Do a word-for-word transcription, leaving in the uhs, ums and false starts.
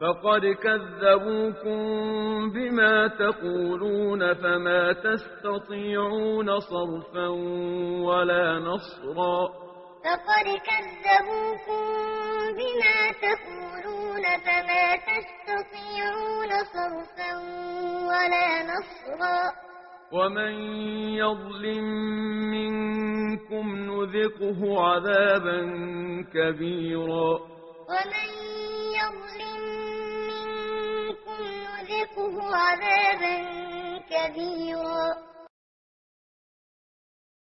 فقد كذبوكم بما تقولون فما تستطيعون صرفا ولا نصرا فقد كذبوكم بما تقولون فما تستطيعون صرفا ولا نصرا ومن يظلم منكم نذقه عذابا كبيرا ومن يظلم منكم نذقه عذابا كبيرا